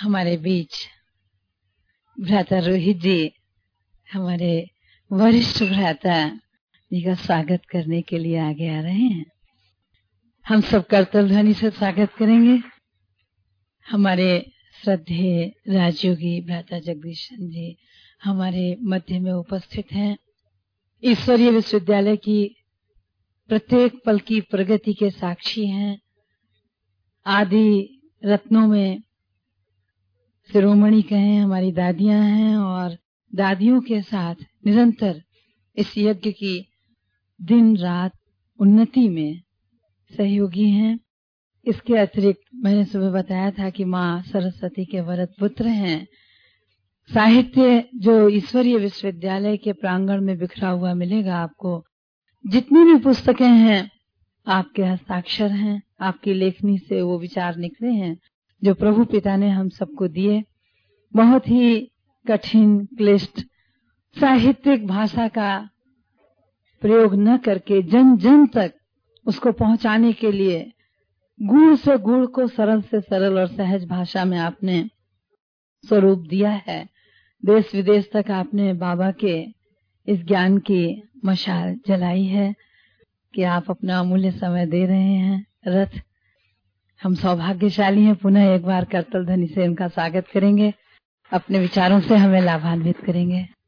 हमारे बीच भ्राता रोहित जी, हमारे वरिष्ठ भ्राता जी का स्वागत करने के लिए आगे आ रहे हैं। हम सब करतल ध्वनि से स्वागत करेंगे। हमारे श्रद्धेय राजयोगी भ्राता जगदीशन जी हमारे मध्य में उपस्थित हैं। ईश्वरीय विश्वविद्यालय की प्रत्येक पल की प्रगति के साक्षी हैं। आदि रत्नों में शिरोमणि कहें हमारी दादियां हैं और दादियों के साथ निरंतर इस यज्ञ की दिन रात उन्नति में सहयोगी हैं। इसके अतिरिक्त मैंने सुबह बताया था कि माँ सरस्वती के वरद पुत्र हैं। साहित्य जो ईश्वरीय विश्वविद्यालय के प्रांगण में बिखरा हुआ मिलेगा आपको, जितनी भी पुस्तकें हैं आपके हस्ताक्षर हैं, आपकी लेखनी से वो विचार निकले हैं जो प्रभु पिता ने हम सबको दिए। बहुत ही कठिन क्लिष्ट साहित्यिक भाषा का प्रयोग न करके जन जन तक उसको पहुंचाने के लिए गुण से गुण को सरल से सरल और सहज भाषा में आपने स्वरूप दिया है। देश विदेश तक आपने बाबा के इस ज्ञान की मशाल जलाई है कि आप अपना अमूल्य समय दे रहे हैं। रथ हम सौभाग्यशाली हैं। पुनः एक बार करतल ध्वनि से उनका स्वागत करेंगे, अपने विचारों से हमें लाभान्वित करेंगे।